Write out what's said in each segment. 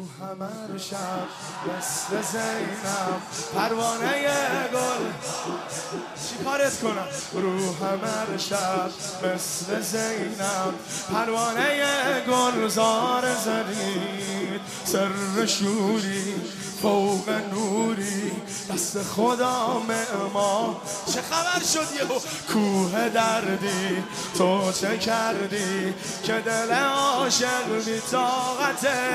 روحم هر شب مثل زینب پروانه گل چی کارت کنم روحم هر شب مثل زینب پروانه گلزار زرید سر شوری فوق نوری دست خدا معما چه خبر شد یهو کوه دردی تو چه کردی که دل عاشق بی طاقته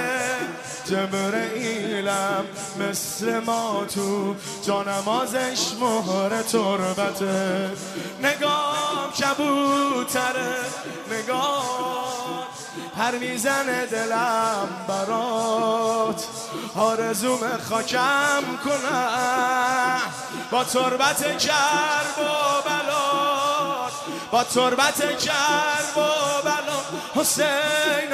جبرئیلم مثل ما تو جانمازش مهر تربته نگام کبوتره نگام پر میزنه دلم برات آرزوم خاکم کنم با تربت کرب و بلات با تربت کرب و بلات حسین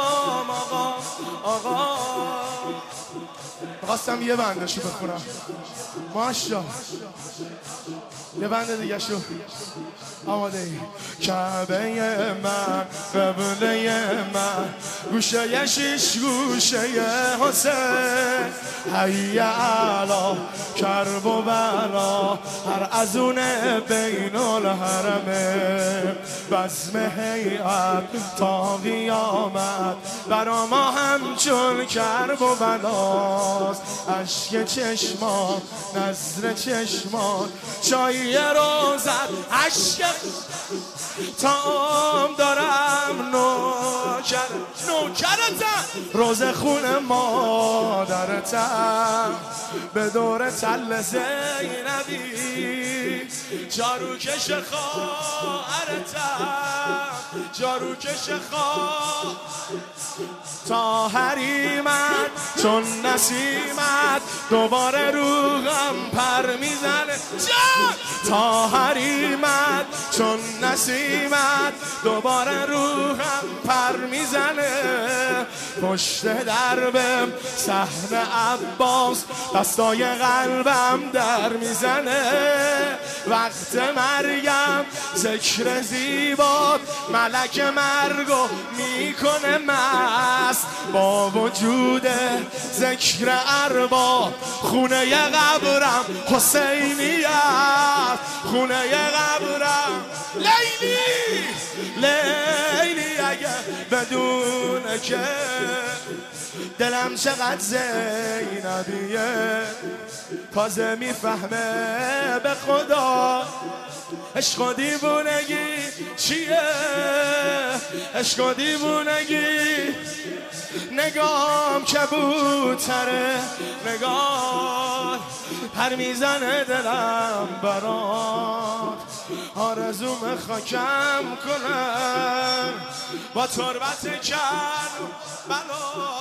آقا خواستم یه بندشو بخونم ماشا یه بند دیگه شو آماده ای کعبه من قبله من گوشه شیش گوشه حسین حی علا کرب و بلا هر ازون بین الحرمه بزم هیئت تا قیامت برا ما همچون کرب و بلاست اشک چشمان نظر چشمان چایی روزت اشک تام دارم نوکرتم روز خون مادرتم به دور تل زینبی جاروکش خواهرتم جاروکش تا حریمت چون نسیمت دوباره روغم پر میزنه تا حریمت چون نسیمت دوباره روغم پر میزنه پشت دربم صحن عباس دستای قلبم در میزنه وقت مرگم ذکر زیبات ملک مرگو میکنه مست با وجود ذکر ارباب خونه قبرم حسینی است خونه قبرم لیلی اگه بدون که دلم چقدر زینبیه تازه میفهمه به خدا عشق و دیوونگی چیه عشق و دیوونگی نگام کبوتره نگاه پر میزنه دلم برات آرزوم خاکم کنم با تربت کرب بلا